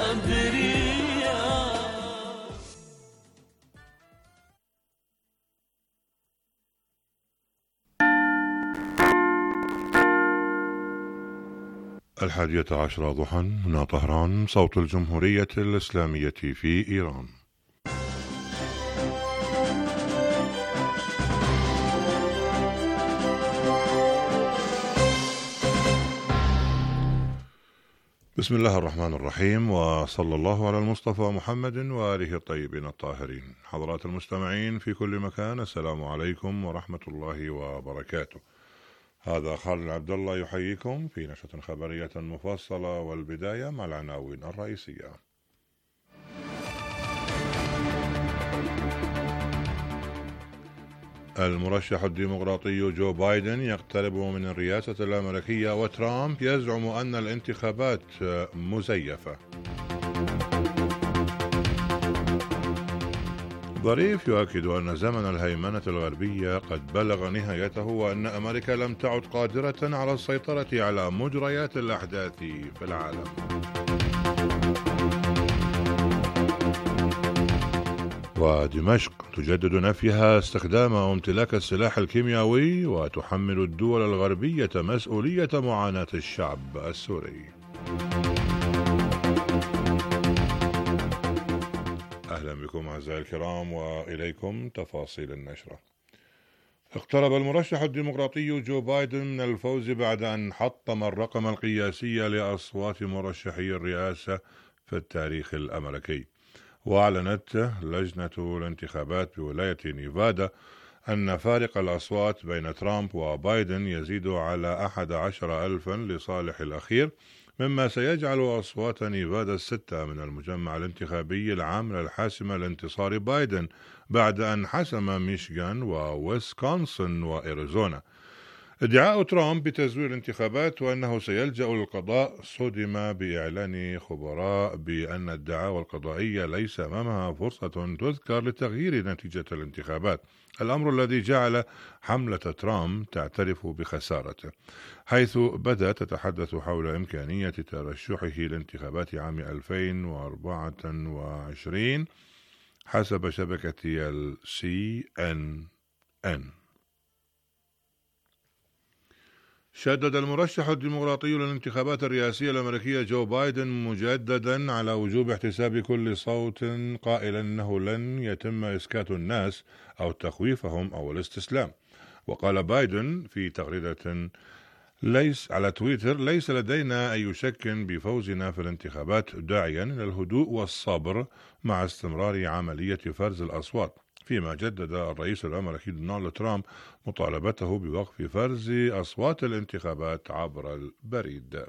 11 ضحى من طهران، صوت الجمهورية الإسلامية في إيران. بسم الله الرحمن الرحيم، وصلى الله على المصطفى محمد وآله الطيبين الطاهرين. حضرات المستمعين في كل مكان، السلام عليكم ورحمة الله وبركاته. هذا خالد عبد الله يحييكم في نشرة خبرية مفصلة، والبداية مع العناوين الرئيسية. المرشح الديمقراطي جو بايدن يقترب من الرئاسة الأمريكية، وترامب يزعم أن الانتخابات مزيفة. ظريف يؤكد أن زمن الهيمنة الغربية قد بلغ نهايته، وأن أمريكا لم تعد قادرة على السيطرة على مجريات الأحداث في العالم. ودمشق تجدد نفيها استخدام أو امتلاك السلاح الكيميائي، وتحمل الدول الغربية مسؤولية معاناة الشعب السوري. أهلا بكم أعزائي الكرام، وإليكم تفاصيل النشرة. اقترب المرشح الديمقراطي جو بايدن من الفوز بعد أن حطم الرقم القياسي لأصوات مرشحي الرئاسة في التاريخ الأمريكي. وأعلنت لجنة الانتخابات بولاية نيفادا أن فارق الأصوات بين ترامب وبايدن يزيد على 11,000 لصالح الأخير، مما سيجعل أصوات نيفادا الستة من المجمع الانتخابي العام الحاسمة لانتصار بايدن، بعد أن حسم ميشيغان وويسكونسن وإريزونا. ادعاء ترامب بتزوير الانتخابات وأنه سيلجأ للقضاء صدم بإعلان خبراء بأن الدعاوى القضائية ليس أمامها فرصة تذكر لتغيير نتيجة الانتخابات، الأمر الذي جعل حملة ترامب تعترف بخسارته، حيث بدأت تتحدث حول إمكانية ترشحه لانتخابات عام 2024 حسب شبكة CNN. شدد المرشح الديمقراطي للانتخابات الرئاسية الأمريكية جو بايدن مجددا على وجوب احتساب كل صوت، قائلا أنه لن يتم إسكات الناس أو تخويفهم أو الاستسلام. وقال بايدن في تغريدة على تويتر: ليس لدينا أي شك بفوزنا في الانتخابات، داعيا إلى الهدوء والصبر مع استمرار عملية فرز الأصوات. فيما جدد الرئيس الأمريكي دونالد ترامب مطالبته بوقف فرز أصوات الانتخابات عبر البريد.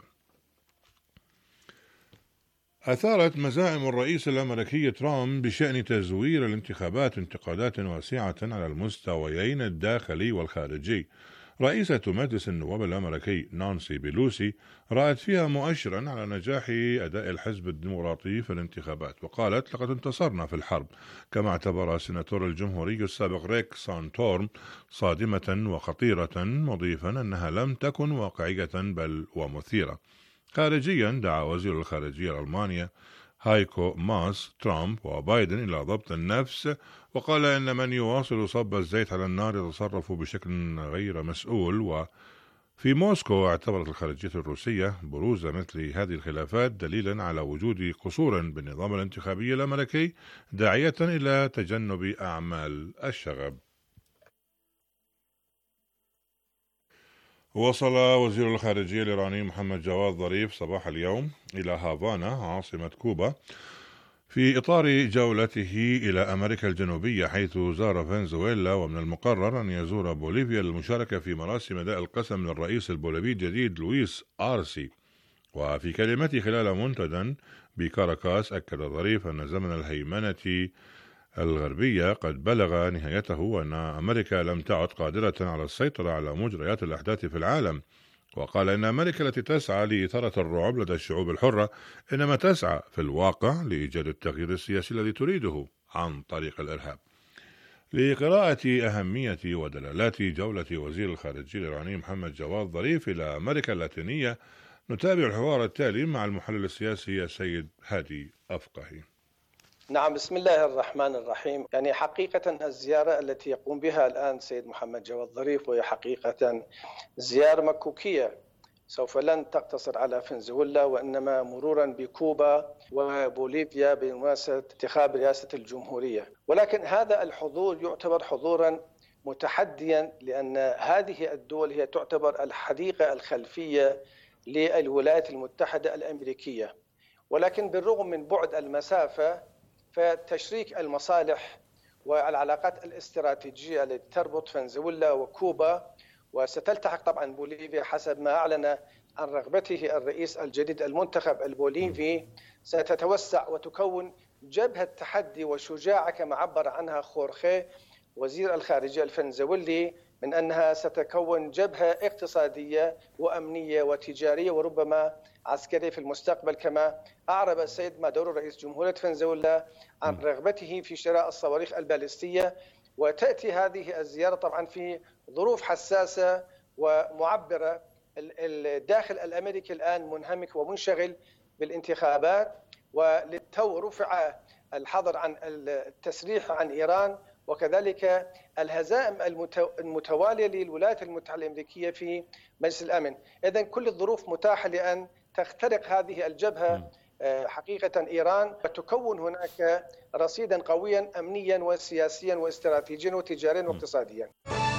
أثارت مزاعم الرئيس الأمريكي ترامب بشأن تزوير الانتخابات انتقادات واسعة على المستويين الداخلي والخارجي. رئيسة مجلس النواب الأمريكي نانسي بيلوسي رأت فيها مؤشرا على نجاح أداء الحزب الديمقراطي في الانتخابات، وقالت: لقد انتصرنا في الحرب. كما اعتبر سيناتور الجمهوري السابق ريك سانتورم صادمة وخطيرة، مضيفا أنها لم تكن واقعية بل ومثيرة. خارجيا دعا وزير الخارجية الألمانيا هايكو ماس ترامب وبايدن إلى ضبط النفس، وقال إن من يواصل صب الزيت على النار يتصرف بشكل غير مسؤول. وفي موسكو اعتبرت الخارجية الروسية بروز مثل هذه الخلافات دليلا على وجود قصور بالنظام الانتخابي الأمريكي، داعية إلى تجنب أعمال الشغب. وصل وزير الخارجية الإيراني محمد جواد ظريف صباح اليوم إلى هافانا عاصمة كوبا في إطار جولته إلى أمريكا الجنوبية، حيث زار فنزويلا، ومن المقرر أن يزور بوليفيا للمشاركة في مراسم أداء القسم للرئيس البوليفي الجديد لويس آرسي. وفي كلمته خلال منتدى بكاراكاس، أكد ظريف أن زمن الهيمنة الغربية قد بلغ نهايته، وأن أمريكا لم تعد قادرة على السيطرة على مجريات الأحداث في العالم. وقال إن أمريكا التي تسعى لإثارة الرعب لدى الشعوب الحرة إنما تسعى في الواقع لإيجاد التغيير السياسي الذي تريده عن طريق الإرهاب. لقراءة أهمية ودلالات جولة وزير الخارجية الإيراني محمد جواد ظريف إلى أمريكا اللاتينية، نتابع الحوار التالي مع المحلل السياسي السيد هادي أفقهي. نعم، بسم الله الرحمن الرحيم. يعني حقيقة الزيارة التي يقوم بها الآن سيد محمد جواد ظريف وهي حقيقة زيارة مكوكية، سوف لن تقتصر على فنزويلا وإنما مرورا بكوبا وبوليفيا بمناسبة انتخاب رئاسة الجمهورية. ولكن هذا الحضور يعتبر حضورا متحديا، لأن هذه الدول هي تعتبر الحديقة الخلفية للولايات المتحدة الأمريكية. ولكن بالرغم من بعد المسافة فتشريك المصالح والعلاقات الاستراتيجية التي تربط فنزويلا وكوبا، وستلتحق طبعا بوليفيا حسب ما أعلن عن رغبته الرئيس الجديد المنتخب البوليفي، ستتوسع وتكون جبهة تحدي وشجاعة كما عبر عنها خورخي وزير الخارجية الفنزويلي، من أنها ستكون جبهة اقتصادية وأمنية وتجارية وربما عسكرية في المستقبل، كما أعرب السيد مادورو رئيس جمهورية فنزويلا عن رغبته في شراء الصواريخ البالستية. وتأتي هذه الزيارة طبعا في ظروف حساسة ومعبرة. الداخل الأمريكي الآن منهمك ومنشغل بالانتخابات، وللتو رفع الحظر عن التسريح عن إيران، وكذلك الهزائم المتوالية للولايات المتحدة الأمريكية في مجلس الأمن. إذن كل الظروف متاحة لأن تخترق هذه الجبهة حقيقة إيران، وتكون هناك رصيدا قويا أمنيا وسياسيا واستراتيجيا وتجاريا واقتصاديا.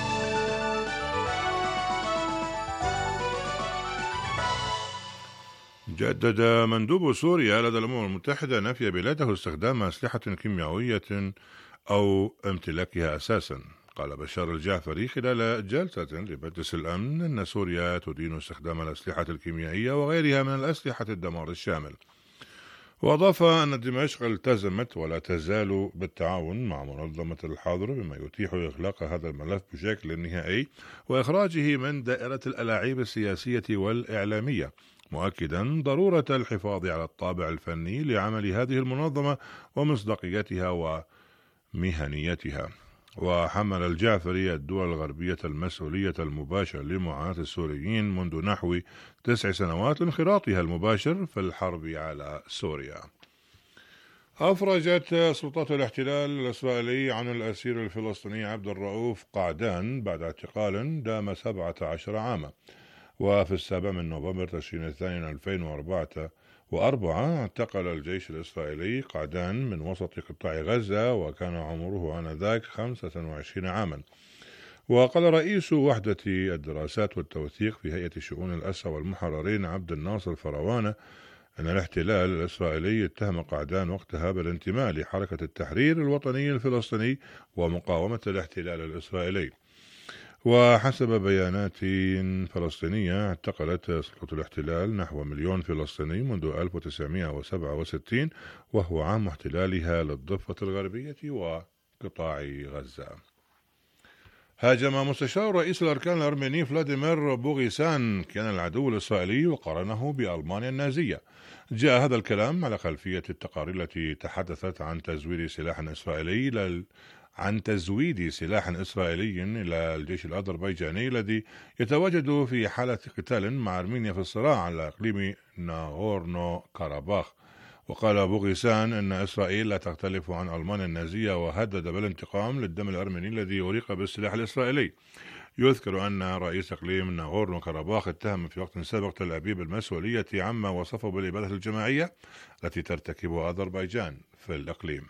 جدد مندوب سوريا لدى الأمم المتحدة نفي بلاده استخدام أسلحة كيميائية أو امتلاكها أساسا. قال بشار الجعفري خلال جلسة لمجلس الأمن أن سوريا تدين استخدام الأسلحة الكيميائية وغيرها من الأسلحة الدمار الشامل، وأضاف أن دمشق التزمت ولا تزال بالتعاون مع منظمة الحاضر بما يتيح إغلاق هذا الملف بشكل نهائي وإخراجه من دائرة الألاعيب السياسية والإعلامية، مؤكدا ضرورة الحفاظ على الطابع الفني لعمل هذه المنظمة ومصداقيتها ومهنيتها. وحمل الجعفري الدول الغربية المسؤولية المباشرة لمعاناة السوريين منذ نحو 9 سنوات لانخراطها المباشر في الحرب على سوريا. أفرجت سلطات الاحتلال الإسرائيلي عن الأسير الفلسطيني عبد الرؤوف قعدان بعد اعتقال دام 17 عاما. وفي 7 نوفمبر تشرين الثاني 2004 اعتقل الجيش الإسرائيلي قعدان من وسط قطاع غزة، وكان عمره آنذاك 25 عاما. وقال رئيس وحدة الدراسات والتوثيق في هيئة شؤون الأسرى والمحررين عبد الناصر فروانة أن الاحتلال الإسرائيلي اتهم قعدان وقتها بالانتماء لحركة التحرير الوطني الفلسطيني ومقاومة الاحتلال الإسرائيلي. وحسب بيانات فلسطينية اعتقلت سلطة الاحتلال نحو 1,000,000 فلسطيني منذ 1967، وهو عام احتلالها للضفة الغربية وقطاع غزة. هاجم مستشار رئيس الأركان الأرميني فلاديمير بوغيسان كان العدو الإسرائيلي وقارنه بألمانيا النازية. جاء هذا الكلام على خلفية التقارير التي تحدثت عن تزويد سلاح إسرائيلي إلى الجيش الأذربيجاني الذي يتواجد في حالة قتال مع أرمينيا في الصراع على إقليم ناغورنو كاراباخ. وقال بوغيسان أن إسرائيل لا تختلف عن ألمانيا النازية، وهدد بالانتقام للدم الأرميني الذي أريق بالسلاح الإسرائيلي. يذكر أن رئيس إقليم ناغورنو كاراباخ اتهم في وقت سابق تل أبيب بالمسؤولية عما وصفه بالإبادة الجماعية التي ترتكبها أذربيجان في الإقليم.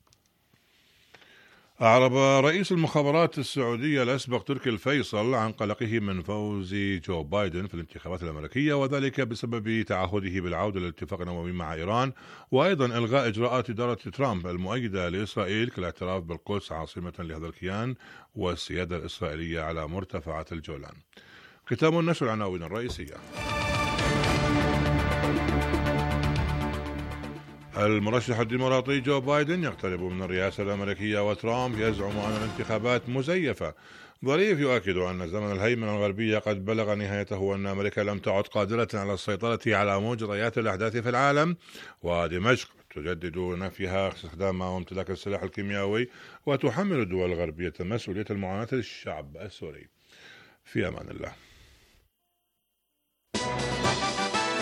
أعرب رئيس المخابرات السعودية الأسبق تركي الفيصل عن قلقه من فوز جو بايدن في الانتخابات الأمريكية، وذلك بسبب تعهده بالعودة للاتفاق النووي مع إيران، وأيضا إلغاء إجراءات إدارة ترامب المؤيدة لإسرائيل كالاعتراف بالقدس عاصمة لهذا الكيان والسيادة الإسرائيلية على مرتفعات الجولان. ختام النشر العناوين الرئيسية. المرشح الديمقراطي جو بايدن يقترب من الرئاسة الأمريكية، وترامب يزعم أن الانتخابات مزيفة. ظريف يؤكد أن زمن الهيمنة الغربية قد بلغ نهايته، وأن أمريكا لم تعد قادرة على السيطرة على مجريات الأحداث في العالم. ودمشق تجدد نفيها استخدام وامتلاك السلاح الكيميائي، وتحمل الدول الغربية مسؤولية المعاناة للشعب السوري. في أمان الله.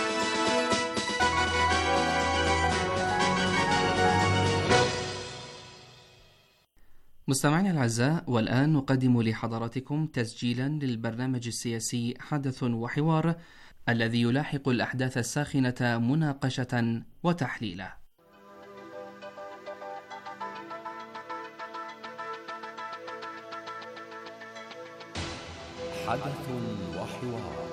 مستمعينا الأعزاء، والآن نقدم لحضراتكم تسجيلا للبرنامج السياسي حدث وحوار الذي يلاحق الأحداث الساخنة مناقشة وتحليلا. حدث وحوار.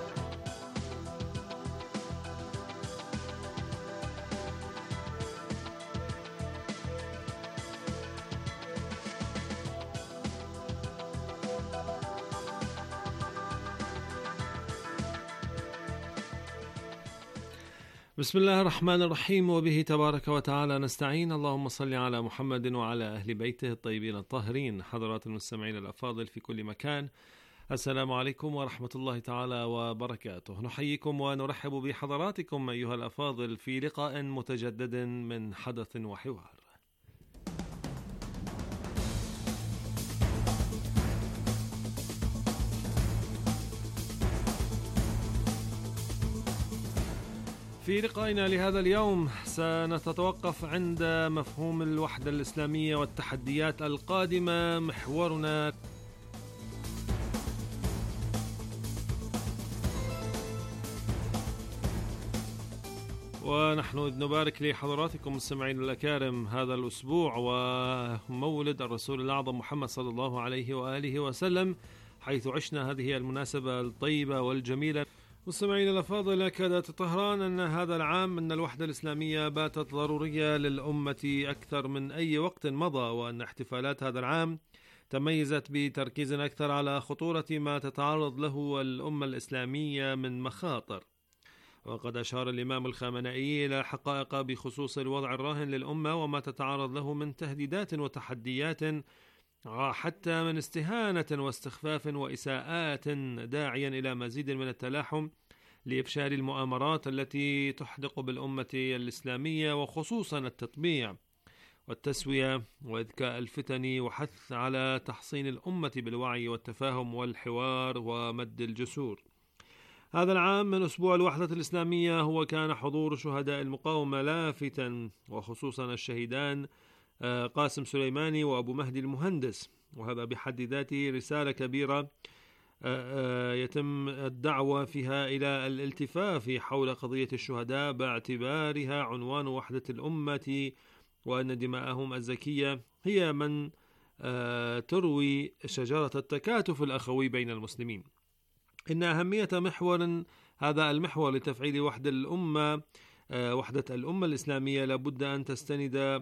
بسم الله الرحمن الرحيم، وبه تبارك وتعالى نستعين. اللهم صل على محمد وعلى أهل بيته الطيبين الطاهرين. حضرات المستمعين الأفاضل في كل مكان، السلام عليكم ورحمة الله تعالى وبركاته. نحييكم ونرحب بحضراتكم أيها الأفاضل في لقاء متجدد من حدث وحوار. في لقائنا لهذا اليوم سنتوقف عند مفهوم الوحدة الإسلامية والتحديات القادمة. محورنا ونحن نبارك لحضراتكم مستمعين الأكارم هذا الأسبوع ومولد الرسول الأعظم محمد صلى الله عليه وآله وسلم، حيث عشنا هذه المناسبة الطيبة والجميلة. مستمعين الأفاضل، كادت طهران أن هذا العام أن الوحدة الإسلامية باتت ضرورية للأمة أكثر من أي وقت مضى، وأن احتفالات هذا العام تميزت بتركيز أكثر على خطورة ما تتعرض له الأمة الإسلامية من مخاطر. وقد أشار الإمام الخامنئي إلى حقائق بخصوص الوضع الراهن للأمة وما تتعرض له من تهديدات وتحديات، حتى من استهانة واستخفاف وإساءات، داعيا إلى مزيد من التلاحم لإفشال المؤامرات التي تحدق بالأمة الإسلامية، وخصوصا التطبيع والتسوية وإذكاء الفتن، وحث على تحصين الأمة بالوعي والتفاهم والحوار ومد الجسور. هذا العام من أسبوع الوحدة الإسلامية هو كان حضور شهداء المقاومة لافتا، وخصوصا الشهيدان قاسم سليماني وأبو مهدي المهندس، وهذا بحد ذاته رسالة كبيرة يتم الدعوة فيها إلى الالتفاف حول قضية الشهداء باعتبارها عنوان وحدة الأمة، وأن دماءهم الزكية هي من تروي شجرة التكاتف الأخوي بين المسلمين. إن أهمية محور هذا المحور لتفعيل وحدة الأمة الإسلامية لابد أن تستند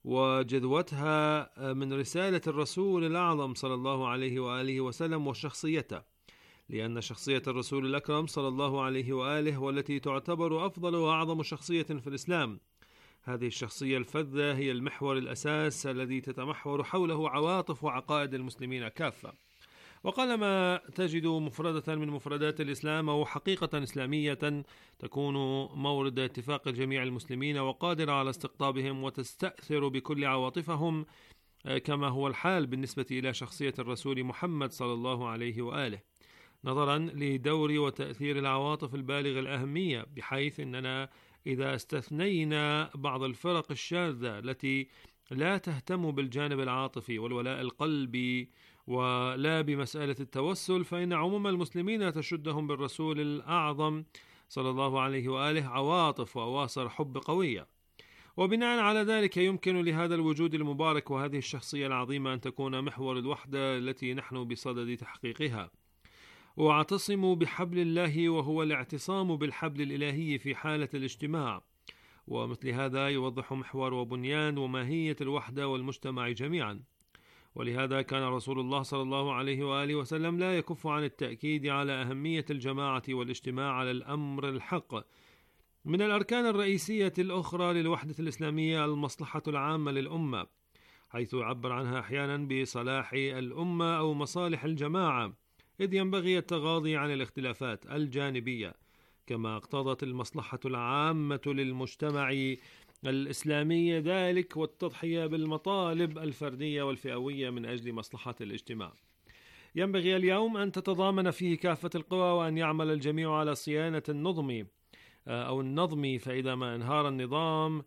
وجذوتها من رسالة الرسول الأعظم صلى الله عليه وآله وسلم وشخصيته، لأن شخصية الرسول الأكرم صلى الله عليه وآله والتي تعتبر أفضل وأعظم شخصية في الإسلام، هذه الشخصية الفذة هي المحور الأساس الذي تتمحور حوله عواطف وعقائد المسلمين كافة. وقلما تجد مفردة من مفردات الإسلام أو حقيقة إسلامية تكون مورد اتفاق جميع المسلمين وقادرة على استقطابهم وتستأثر بكل عواطفهم، كما هو الحال بالنسبة إلى شخصية الرسول محمد صلى الله عليه وآله، نظرا لدور وتأثير العواطف البالغ الأهمية، بحيث أننا إذا استثنينا بعض الفرق الشاذة التي لا تهتم بالجانب العاطفي والولاء القلبي ولا بمسألة التوسل، فإن عموم المسلمين تشدهم بالرسول الأعظم صلى الله عليه وآله عواطف وأواصر حب قوية. وبناء على ذلك يمكن لهذا الوجود المبارك وهذه الشخصية العظيمة أن تكون محور الوحدة التي نحن بصدد تحقيقها. واعتصموا بحبل الله، وهو الاعتصام بالحبل الإلهي في حالة الاجتماع. ومثل هذا يوضح محور وبنيان وماهية الوحدة والمجتمع جميعا. ولهذا كان رسول الله صلى الله عليه وآله وسلم لا يكف عن التأكيد على أهمية الجماعة والاجتماع على الأمر الحق. من الأركان الرئيسية الأخرى للوحدة الإسلامية المصلحة العامة للأمة، حيث يعبر عنها أحيانا بصلاح الأمة أو مصالح الجماعة، إذ ينبغي التغاضي عن الاختلافات الجانبية، كما اقتضت المصلحة العامة للمجتمع الإسلامي ذلك، والتضحية بالمطالب الفردية والفئوية من أجل مصلحة الاجتماع. ينبغي اليوم أن تتضامن فيه كافة القوى، وأن يعمل الجميع على صيانة النظم، فإذا ما انهار النظام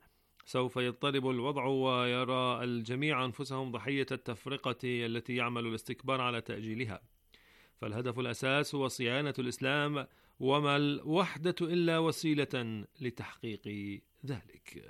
سوف يضطرب الوضع ويرى الجميع أنفسهم ضحية التفرقة التي يعمل الاستكبار على تأجيلها. فالهدف الأساس هو صيانة الإسلام، وما الوحدة إلا وسيلة لتحقيق ذلك.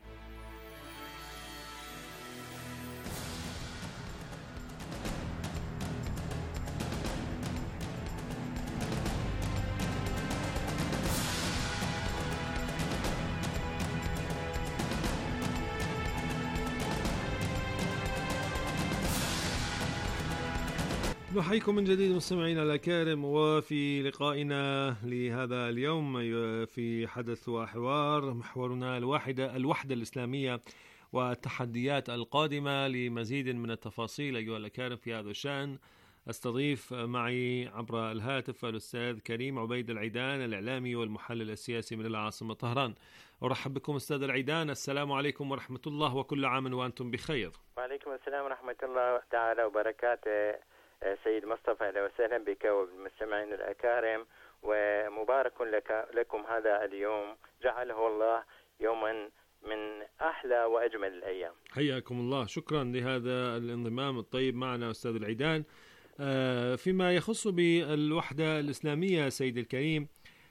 نحييكم من جديد مستمعينا الأكارم، وفي لقائنا لهذا اليوم في حدث وحوار، محورنا الوحدة الإسلامية والتحديات القادمة. لمزيد من التفاصيل أيها الأكارم في هذا الشأن، أستضيف معي عبر الهاتف الأستاذ كريم عبيد العيدان، الإعلامي والمحلل السياسي من العاصمة طهران. أرحب بكم أستاذ العيدان، السلام عليكم ورحمة الله، وكل عام وأنتم بخير. وعليكم السلام ورحمة الله تعالى وبركاته سيد مصطفى، أهلا وسهلا بك وبالمستمعين الأكارم، ومبارك لكم هذا اليوم، جعله الله يوما من أحلى وأجمل الأيام. حياكم الله، شكرا لهذا الانضمام الطيب معنا أستاذ العيدان. فيما يخص بالوحدة الإسلامية سيد الكريم،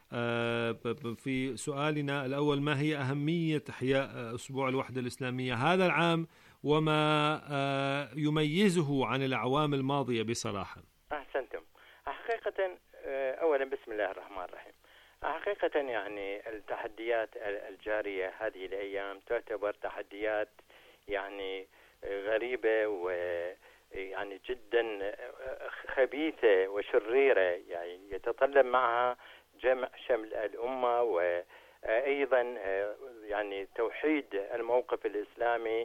في سؤالنا الأول، ما هي أهمية إحياء أسبوع الوحدة الإسلامية هذا العام، وما يميزه عن الأعوام الماضية بصراحة؟ أحسنتم. حقيقة أولا بسم الله الرحمن الرحيم. حقيقة يعني التحديات الجارية هذه الأيام تعتبر تحديات يعني غريبة ويعني جدا خبيثة وشريرة، يعني يتطلب معها جمع شمل الأمة، وأيضا يعني توحيد الموقف الإسلامي،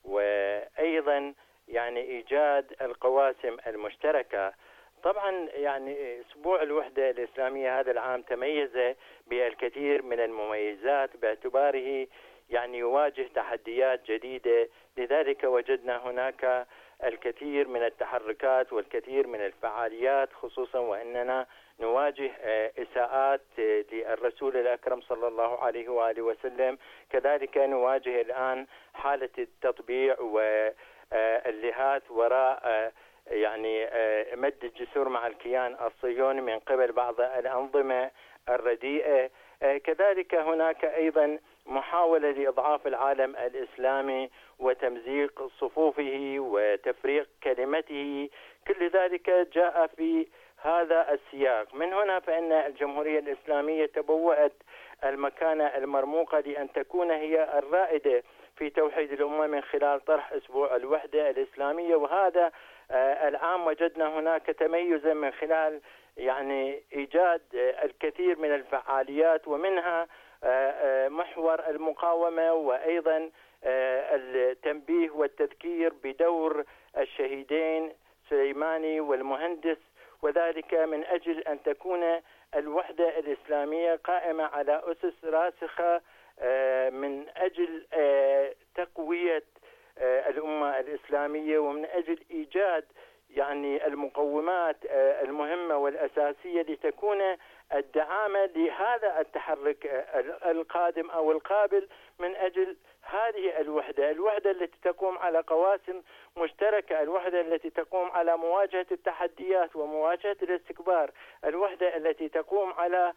وأيضا يعني إيجاد القواسم المشتركة. طبعا يعني أسبوع الوحدة الإسلامية هذا العام تميز بالكثير من المميزات باعتباره يعني يواجه تحديات جديدة، لذلك وجدنا هناك الكثير من التحركات والكثير من الفعاليات، خصوصا وأننا نواجه إساءات للرسول الأكرم صلى الله عليه وآله وسلم، كذلك نواجه الآن حالة التطبيع واللهات وراء يعني مد الجسور مع الكيان الصهيوني من قبل بعض الأنظمة الرديئة. كذلك هناك أيضا محاولة لإضعاف العالم الإسلامي وتمزيق صفوفه وتفريق كلمته، كل ذلك جاء في هذا السياق. من هنا فإن الجمهورية الإسلامية تبوأت المكانة المرموقة لأن تكون هي الرائدة في توحيد الأمة من خلال طرح أسبوع الوحدة الإسلامية، وهذا العام وجدنا هناك تميزا من خلال يعني إيجاد الكثير من الفعاليات، ومنها محور المقاومة، وأيضا التنبيه والتذكير بدور الشهيدين سليماني والمهندس، وذلك من أجل أن تكون الوحدة الإسلامية قائمة على أسس راسخة من أجل تقوية الأمة الإسلامية، ومن أجل إيجاد يعني المقومات المهمة والأساسية لتكون الدعامة لهذا التحرك القادم أو القابل من أجل هذه الوحدة التي تقوم على قواسم مشتركة، الوحدة التي تقوم على مواجهة التحديات ومواجهة الاستكبار، الوحدة التي تقوم على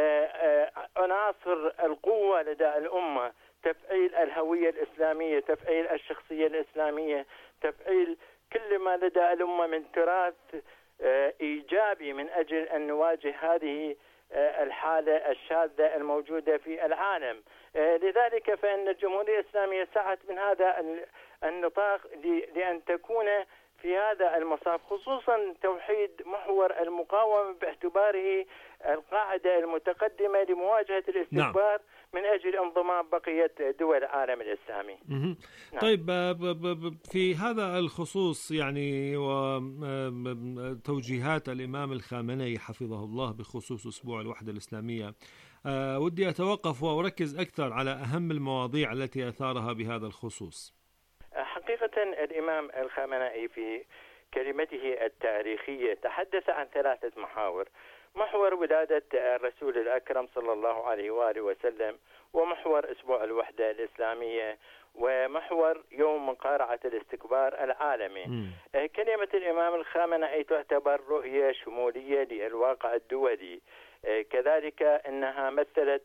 عناصر القوة لدى الأمة، تفعيل الهوية الإسلامية، تفعيل الشخصية الإسلامية، تفعيل كل ما لدى الأمة من تراث إيجابي من أجل أن نواجه هذه الحالة الشاذة الموجودة في العالم. لذلك فإن الجمهورية الإسلامية سعت من هذا النطاق لأن تكون في هذا المصاف، خصوصا توحيد محور المقاومة باعتباره القاعدة المتقدمة لمواجهة الاستكبار من أجل انضمام بقية دول العالم الإسلامي. نعم. طيب، في هذا الخصوص يعني وتوجيهات الإمام الخامنئي حفظه الله بخصوص أسبوع الوحدة الإسلامية، ودي أتوقف وأركز أكثر على أهم المواضيع التي أثارها بهذا الخصوص. حقيقة الإمام الخامنئي في كلمته التاريخية تحدث عن 3 محاور: محور ولادة الرسول الأكرم صلى الله عليه وآله وسلم، ومحور أسبوع الوحدة الإسلامية ومحور يوم مقارعة الاستكبار العالمي. كلمة الإمام الخامنئي تعتبر رؤية شمولية للواقع الدولي، كذلك أنها مثلت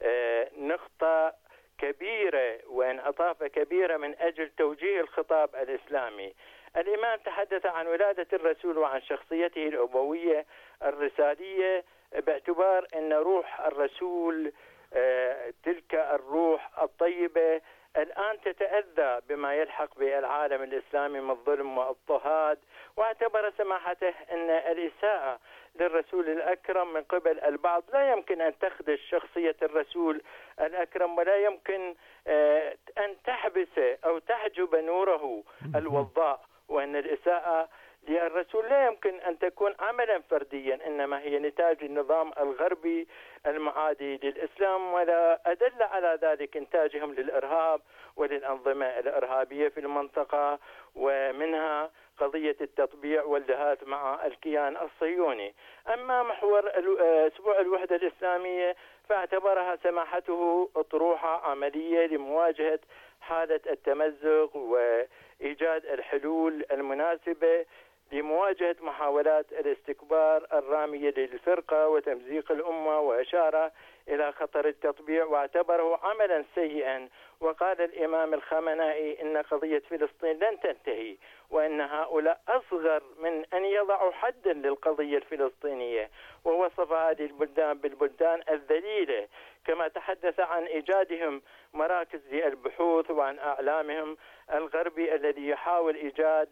نقطة كبيرة وانعطافة كبيرة من أجل توجيه الخطاب الإسلامي. الإمام تحدث عن ولادة الرسول وعن شخصيته الأبوية الرسالية باعتبار أن روح الرسول تلك الروح الطيبة الآن تتأذى بما يلحق بالعالم الإسلامي من ظلم واضطهاد، واعتبر سماحته أن الإساءة للرسول الأكرم من قبل البعض لا يمكن أن تخدش شخصية الرسول الأكرم، ولا يمكن أن تحبس أو تحجب نوره الوضاء، وأن الإساءة للرسول لا يمكن أن تكون عملا فرديا، إنما هي نتاج النظام الغربي المعادي للإسلام، ولا أدل على ذلك إنتاجهم للإرهاب وللأنظمة الإرهابية في المنطقة، ومنها قضية التطبيع واللهاث مع الكيان الصهيوني. أما محور أسبوع الوحدة الإسلامية فاعتبرها سماحته أطروحة عملية لمواجهة حالة التمزق وإيجاد الحلول المناسبة لمواجهة محاولات الاستكبار الرامية للفرقة وتمزيق الأمة، وأشار إلى خطر التطبيع واعتبره عملا سيئا. وقال الإمام الخامنئي إن قضية فلسطين لن تنتهي، وأن هؤلاء أصغر من أن يضعوا حدا للقضية الفلسطينية، ووصف هذه البلدان بالبلدان الذليلة، كما تحدث عن إيجادهم مراكز للبحوث وعن أعلامهم الغربي الذي يحاول إيجاد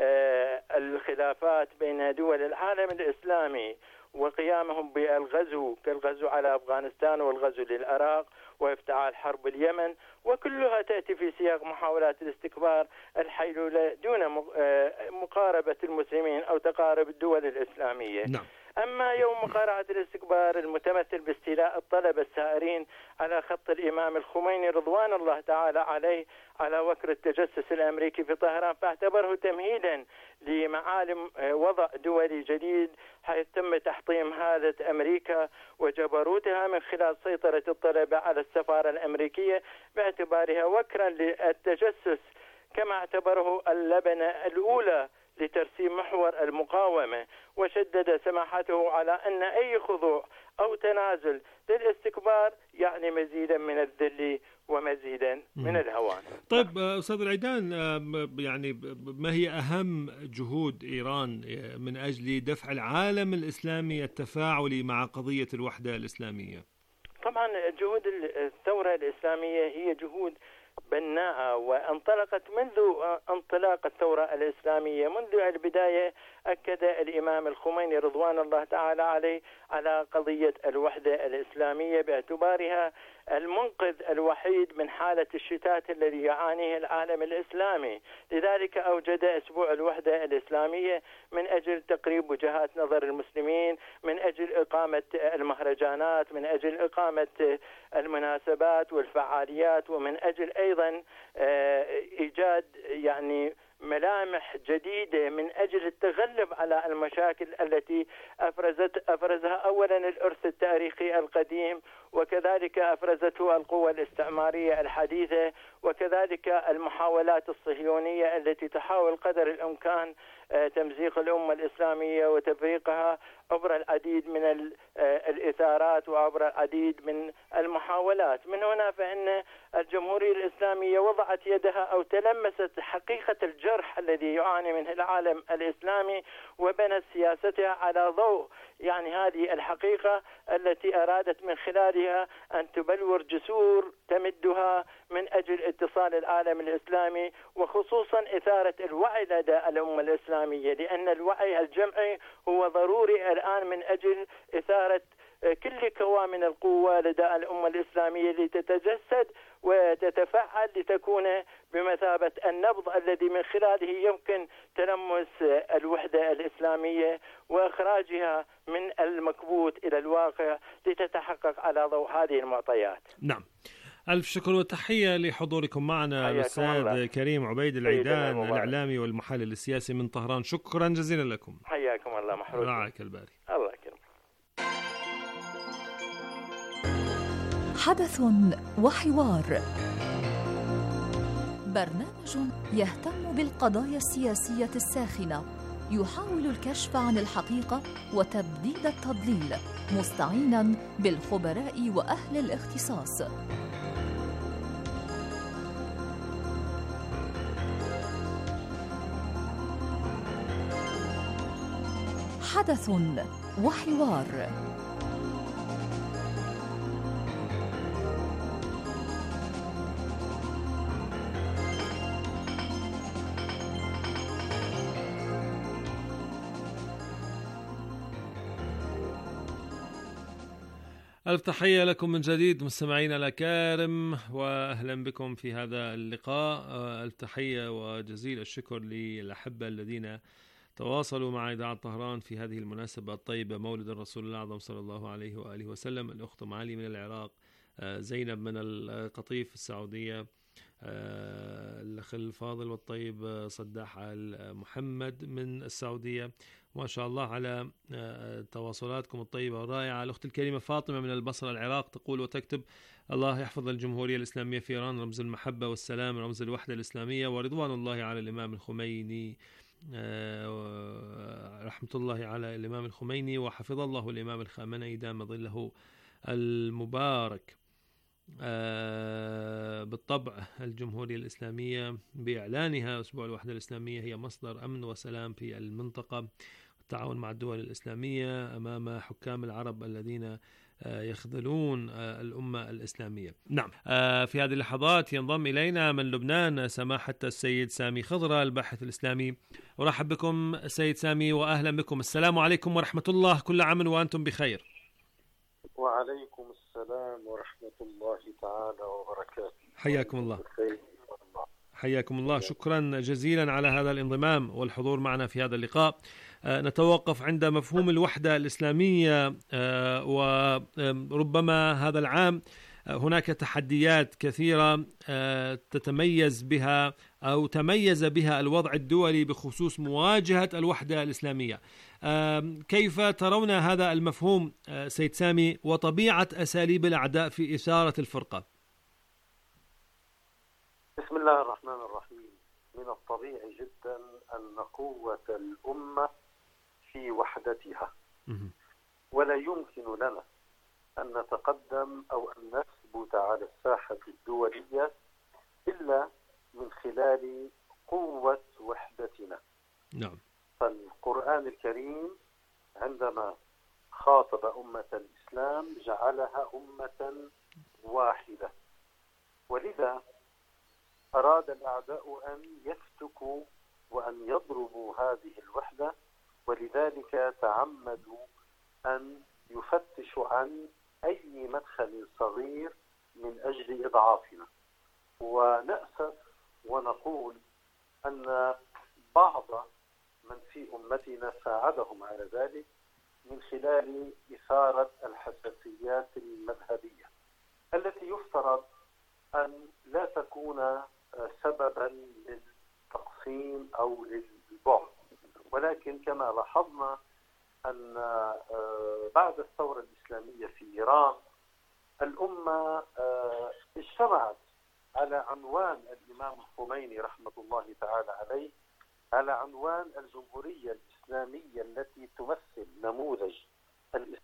الخلافات بين دول العالم الإسلامي، وقيامهم بالغزو كالغزو على أفغانستان والغزو للعراق وافتعال حرب اليمن، وكلها تأتي في سياق محاولات الاستكبار الحيلولة دون مقاربة المسلمين أو تقارب الدول الإسلامية. نعم. أما يوم مقارعة الاستكبار المتمثل باستيلاء الطلبة السائرين على خط الإمام الخميني رضوان الله تعالى عليه على وكر التجسس الأمريكي في طهران، فاعتبره تمهيدا لمعالم وضع دولي جديد حيث تم تحطيم هالة أمريكا وجبروتها من خلال سيطرة الطلبة على السفارة الأمريكية باعتبارها وكرا للتجسس، كما اعتبره اللبنة الأولى لترسيم محور المقاومة. وشدد سماحته على أن أي خضوع أو تنازل للاستكبار يعني مزيدا من الذل ومزيدا من الهوان. طيب أستاذ العيدان، يعني ما هي أهم جهود إيران من أجل دفع العالم الإسلامي التفاعلي مع قضية الوحدة الإسلامية؟ طبعا جهود الثورة الإسلامية هي جهود بناءة، وانطلقت منذ انطلاق الثورة الإسلامية. منذ البداية أكد الإمام الخميني رضوان الله تعالى عليه على قضية الوحدة الإسلامية باعتبارها المنقذ الوحيد من حالة الشتات الذي يعانيه العالم الإسلامي. لذلك أوجد أسبوع الوحدة الإسلامية من أجل تقريب وجهات نظر المسلمين، من أجل إقامة المهرجانات، من أجل إقامة المناسبات والفعاليات، ومن أجل أيضا إيجاد يعني ملامح جديدة من أجل التغلب على المشاكل التي أفرزها أولا الإرث التاريخي القديم، وكذلك أفرزته القوى الاستعمارية الحديثة، وكذلك المحاولات الصهيونية التي تحاول قدر الإمكان تمزيق الأمة الإسلامية وتفريقها عبر العديد من الإثارات وعبر العديد من المحاولات. من هنا فإن الجمهورية الإسلامية وضعت يدها أو تلمست حقيقة الجرح الذي يعاني منه العالم الإسلامي، وبنت سياستها على ضوء يعني هذه الحقيقة التي أرادت من خلالها أن تبلور جسور تمدها من أجل اتصال العالم الإسلامي، وخصوصا إثارة الوعي لدى الأمة الإسلامية، لأن الوعي الجمعي هو ضروري الآن من أجل إثارة كل كوامن القوة لدى الأمة الإسلامية لتتجسد وتتفعل لتكون بمثابة النبض الذي من خلاله يمكن تلمس الوحدة الإسلامية وإخراجها من المكبوت إلى الواقع لتتحقق على ضوء هذه المعطيات. نعم، ألف شكر وتحية لحضوركم معنا الأستاذ كريم عبيد العيدان، الإعلامي والمحلل السياسي من طهران. شكرا جزيلا لكم. حياكم الله. محروس. رعاك الباري. الله يكرمك. حدث وحوار، برنامج يهتم بالقضايا السياسية الساخنة، يحاول الكشف عن الحقيقة وتبديد التضليل، مستعيناً بالخبراء وأهل الاختصاص. حدث وحوار. ألف تحية لكم من جديد مستمعينا الأكارم، وأهلا بكم في هذا اللقاء. ألف تحية وجزيل الشكر للأحبة الذين تواصلوا مع إذاعة طهران في هذه المناسبة الطيبة، مولد الرسول الأعظم صلى الله عليه وآله وسلم. الأخت معالي من العراق، زينب من القطيف السعودية، الأخ الفاضل والطيب صداح محمد من السعودية. ما شاء الله على تواصلاتكم الطيبة والرائعة. الأخت الكريمة فاطمة من البصرة العراق تقول وتكتب: الله يحفظ الجمهورية الإسلامية في إيران، رمز المحبة والسلام، رمز الوحدة الإسلامية، ورضوان الله على الإمام الخميني، رحمة الله على الإمام الخميني، وحفظ الله الإمام الخامنئي دام ظله المبارك. بالطبع الجمهورية الإسلامية بإعلانها أسبوع الوحدة الإسلامية هي مصدر أمن وسلام في المنطقة، والتعاون مع الدول الإسلامية أمام حكام العرب الذين يخذلون الأمة الإسلامية. نعم، في هذه اللحظات ينضم إلينا من لبنان سماحة السيد سامي خضرة الباحث الإسلامي. أرحب بكم سيد سامي وأهلا بكم. السلام عليكم ورحمة الله، كل عام وأنتم بخير. وعليكم السلام ورحمة الله تعالى وبركاته. حياكم الله. حياكم الله، شكرا جزيلا على هذا الانضمام والحضور معنا في هذا اللقاء. نتوقف عند مفهوم الوحدة الإسلامية، وربما هذا العام هناك تحديات كثيرة تتميز بها أو تميز بها الوضع الدولي بخصوص مواجهة الوحدة الإسلامية. كيف ترون هذا المفهوم سيد سامي، وطبيعة أساليب الأعداء في إثارة الفرقة؟ بسم الله الرحمن الرحيم. من الطبيعي جدا أن قوة الأمة في وحدتها، ولا يمكن لنا أن نتقدم أو أن نثبت على الساحة الدولية إلا من خلال قوة وحدتنا. نعم. فالقرآن الكريم عندما خاطب أمة الإسلام جعلها أمة واحدة، ولذا أراد الأعداء أن يفتكوا وأن يضربوا هذه الوحدة، ولذلك تعمدوا أن يفتشوا عن أي مدخل صغير من أجل إضعافنا. ونأسف ونقول أن بعض من في أمتنا ساعدهم على ذلك من خلال إثارة الحساسيات المذهبية التي يفترض أن لا تكون سببا للتقسيم أو للبعد، ولكن كما لاحظنا أن بعد الثورة الإسلامية في إيران الأمة اجتمعت على عنوان الإمام الخميني رحمة الله تعالى عليه، على عنوان الجمهورية الإسلامية التي تمثل نموذج الإسلام.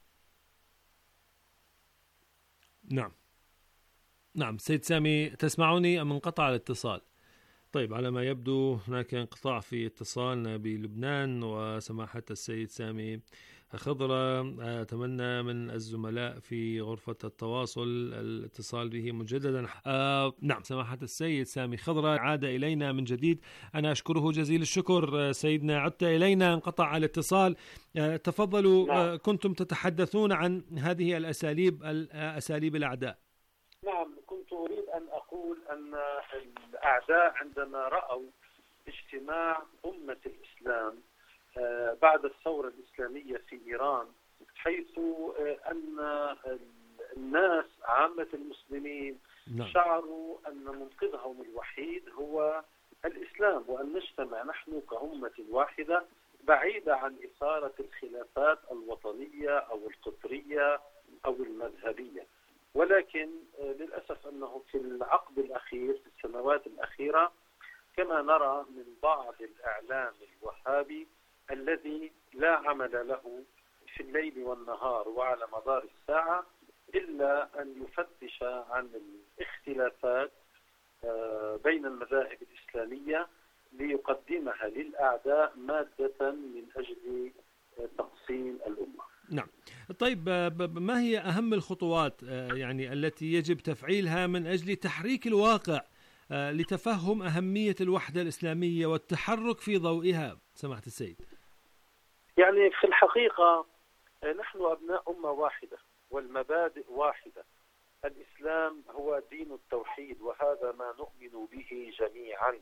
نعم سيد سامي، تسمعني أم انقطع الاتصال؟ طيب، على ما يبدو هناك انقطاع في اتصالنا بلبنان وسماحة السيد سامي خضرة. أتمنى من الزملاء في غرفة التواصل الاتصال به مجددا. نعم، سماحة السيد سامي خضرة عاد إلينا من جديد، أنا أشكره جزيل الشكر. سيدنا عدت إلينا، انقطع الاتصال. تفضلوا. نعم. كنتم تتحدثون عن هذه الأساليب، أساليب الأعداء. نعم، كنت أريد أن أقول أن الأعداء عندما رأوا اجتماع أمة الإسلام بعد الثورة الإسلامية في إيران، حيث أن الناس عامة المسلمين شعروا أن منقذهم الوحيد هو الإسلام، وأن نجتمع نحن كأمة واحدة بعيدة عن إثارة الخلافات الوطنية أو القطرية أو المذهبية. ولكن للأسف أنه في العقد الأخير في السنوات الأخيرة كما نرى من بعض الإعلام الوهابي الذي لا عمل له في الليل والنهار وعلى مدار الساعة إلا أن يفتش عن الاختلافات بين المذاهب الإسلامية ليقدمها للأعداء مادة من أجل تقسيم الأمة. نعم. طيب، ما هي أهم الخطوات يعني التي يجب تفعيلها من أجل تحريك الواقع لتفهم أهمية الوحدة الإسلامية والتحرك في ضوئها سماحة السيد؟ يعني في الحقيقة نحن أبناء أمة واحدة والمبادئ واحدة. الإسلام هو دين التوحيد وهذا ما نؤمن به جميعا،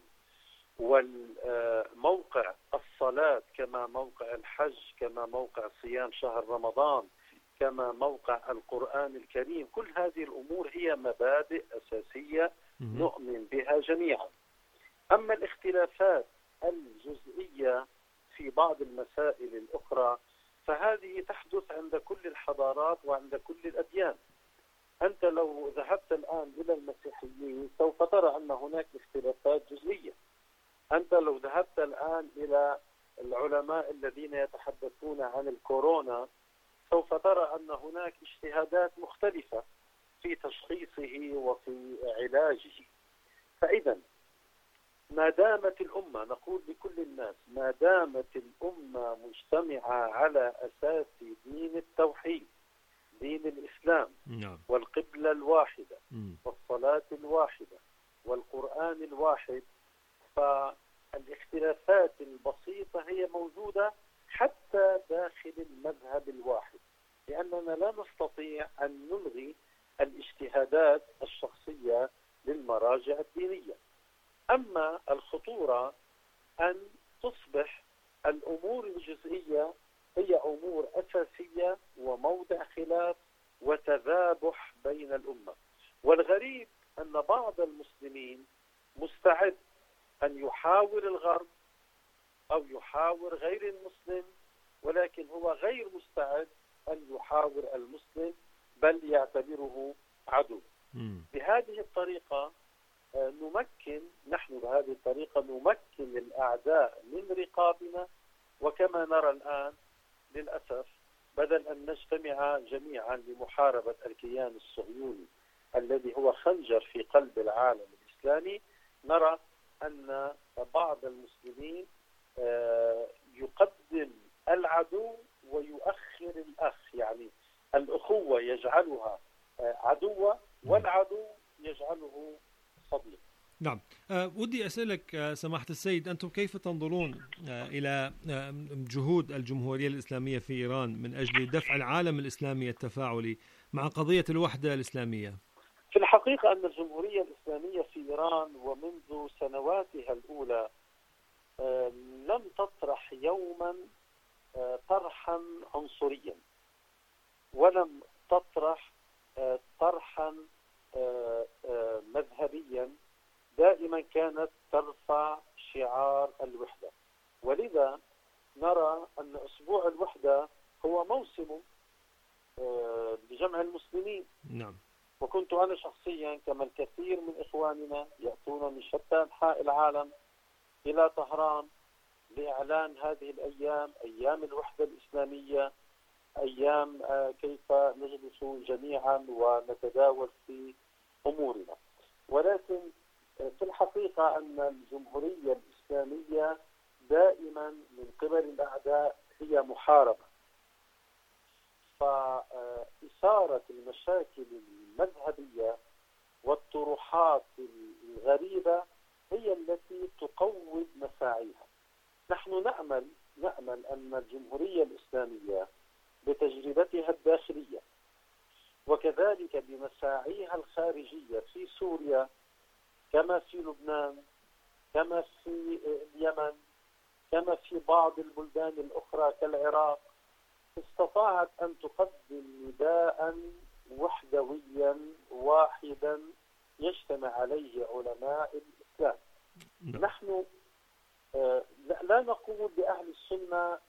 والموقع الصلاة كما موقع الحج كما موقع صيام شهر رمضان كما موقع القرآن الكريم، كل هذه الأمور هي مبادئ أساسية نؤمن بها جميعا. أما الاختلافات الجزئية في بعض المسائل الأخرى فهذه تحدث عند كل الحضارات وعند كل الأديان. أنت لو ذهبت الآن إلى المسيحيين سوف ترى أن هناك اختلافات جزئية. أنت لو ذهبت الآن إلى العلماء الذين يتحدثون عن الكورونا سوف ترى أن هناك اجتهادات مختلفة في تشخيصه وفي علاجه. فإذا ما دامت الأمة، نقول لكل الناس، ما دامت الأمة مجتمعة على أساس دين التوحيد دين الإسلام والقبلة الواحدة والصلاة الواحدة والقرآن الواحد، فالاختلافات البسيطة هي موجودة حتى داخل المذهب الواحد، لأننا لا نستطيع أن نلغي الاجتهادات الشخصية للمراجع الدينية. أما الخطورة أن تصبح الأمور الجزئية هي أمور أساسية وموضع خلاف وتذابح بين الأمة. والغريب أن بعض المسلمين مستعد أن يحاور الغرب أو يحاور غير المسلم، ولكن هو غير مستعد أن يحاور المسلم بل يعتبره عدو. بهذه الطريقة نحن بهذه الطريقة نمكن الأعداء من رقابنا. وكما نرى الآن للأسف بدل أن نجتمع جميعا لمحاربة الكيان الصهيوني الذي هو خنجر في قلب العالم الإسلامي، نرى أن بعض المسلمين يقدم العدو ويؤخر الأخ، يعني الأخوة يجعلها عدوة والعدو يجعله صديق. نعم. ودي أسألك سماحة السيد، أنتم كيف تنظرون إلى جهود الجمهورية الإسلامية في إيران من أجل دفع العالم الإسلامي التفاعلي مع قضية الوحدة الإسلامية؟ في الحقيقة أن الجمهورية الإسلامية في إيران ومنذ سنواتها الأولى لم تطرح يوما طرحا عنصريا، ولم تطرح طرحا مذهبيا، دائما كانت ترفع شعار الوحدة. ولذا نرى أن أسبوع الوحدة هو موسم لجمع المسلمين. نعم. وكنت أنا شخصيا كما الكثير من إخواننا يأتون من شتى أنحاء العالم إلى طهران لإعلان هذه الأيام، أيام الوحدة الإسلامية، أيام كيف نجلس جميعا ونتداول في أمورنا. ولكن في الحقيقة أن الجمهورية الإسلامية دائما من قبل الأعداء هي محاربة، فإثارة المشاكل المذهبية والطروحات الغريبة هي التي تقوض مساعيها. نحن نأمل أن الجمهورية الإسلامية بتجربتها الداخلية وكذلك بمساعيها الخارجية في سوريا كما في لبنان كما في اليمن كما في بعض البلدان الأخرى كالعراق، استطاعت أن تقدم نداء وحدويا واحدا يجتمع عليه علماء الإسلام. نحن لا نقول لأهل السنة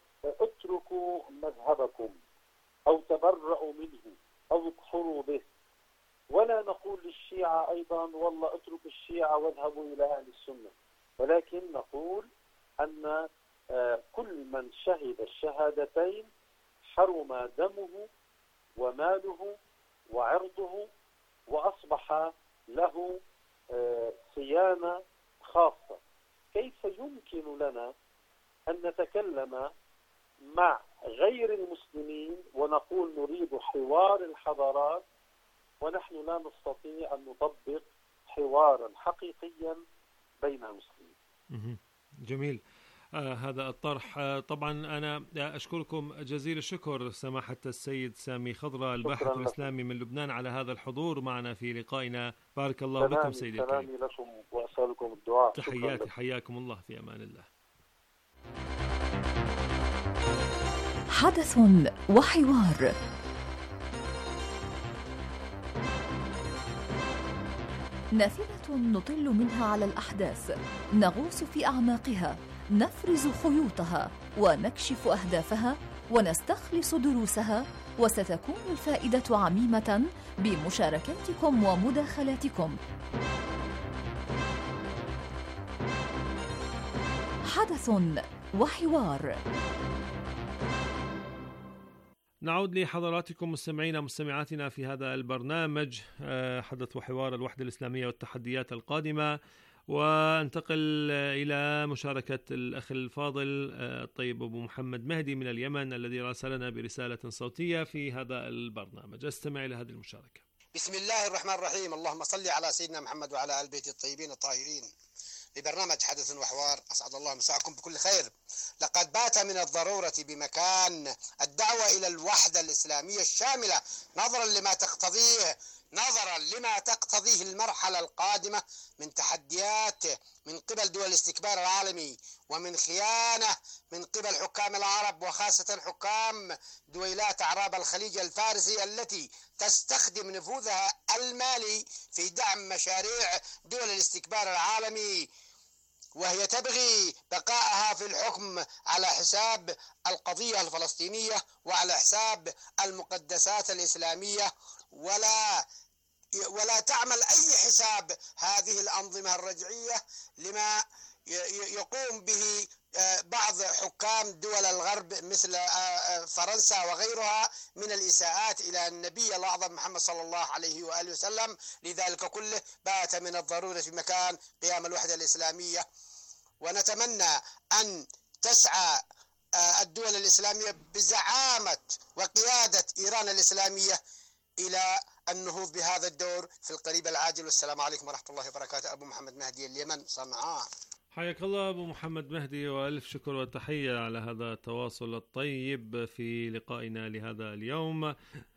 اتركوا مذهبكم أو تبرؤوا منه أو اكفروا به، ولا نقول للشيعة أيضا والله اتركوا الشيعة واذهبوا إلى أهل السنة، ولكن نقول أن كل من شهد الشهادتين حرم دمه وماله وعرضه، وأصبح له صيانة خاصة. كيف يمكن لنا أن نتكلم مع غير المسلمين ونقول نريد حوار الحضارات ونحن لا نستطيع أن نطبق حوارا حقيقيا بين المسلمين؟ جميل. هذا الطرح. طبعا أنا أشكركم جزيل الشكر سماحة السيد سامي خضرة الباحث الإسلامي من لبنان على هذا الحضور معنا في لقائنا. بارك الله بكم سيدي الكريم. سلامي لكم وأسألكم الدعاء. تحياتي، حياكم الله، في أمان الله. حدث وحوار. نافذة نطل منها على الأحداث، نغوص في أعماقها، نفرز خيوطها ونكشف أهدافها ونستخلص دروسها، وستكون الفائدة عميمة بمشاركاتكم ومداخلاتكم. حدث وحوار. نعود لحضراتكم مستمعينا مستمعاتنا في هذا البرنامج حدث وحوار الوحدة الإسلامية والتحديات القادمة، وانتقل إلى مشاركة الأخ الفاضل الطيب أبو محمد مهدي من اليمن الذي راسلنا برسالة صوتية في هذا البرنامج. استمع إلى هذه المشاركة. بسم الله الرحمن الرحيم. اللهم صل على سيدنا محمد وعلى آل بيته الطيبين الطاهرين. لبرنامج حدث وحوار، أسعد الله مساءكم بكل خير. لقد بات من الضرورة بمكان الدعوة إلى الوحدة الإسلامية الشاملة نظرا لما تقتضيه المرحلة القادمة من تحديات من قبل دول الاستكبار العالمي، ومن خيانة من قبل حكام العرب، وخاصة حكام دويلات أعراب الخليج الفارسي التي تستخدم نفوذها المالي في دعم مشاريع دول الاستكبار العالمي، وهي تبغي بقائها في الحكم على حساب القضية الفلسطينية وعلى حساب المقدسات الإسلامية، ولا تعمل أي حساب هذه الأنظمة الرجعية لما يقوم به بعض حكام دول الغرب مثل فرنسا وغيرها من الإساءات إلى النبي الأعظم محمد صلى الله عليه وآله وسلم. لذلك كله بات من الضرورة في مكان قيام الوحدة الإسلامية، ونتمنى أن تسعى الدول الإسلامية بزعامة وقيادة إيران الإسلامية إلى النهوض بهذا الدور في القريب العاجل. والسلام عليكم ورحمة الله وبركاته. أبو محمد مهدي، اليمن، صنعاء. حياك الله أبو محمد مهدي، وألف شكر وتحية على هذا التواصل الطيب في لقائنا لهذا اليوم.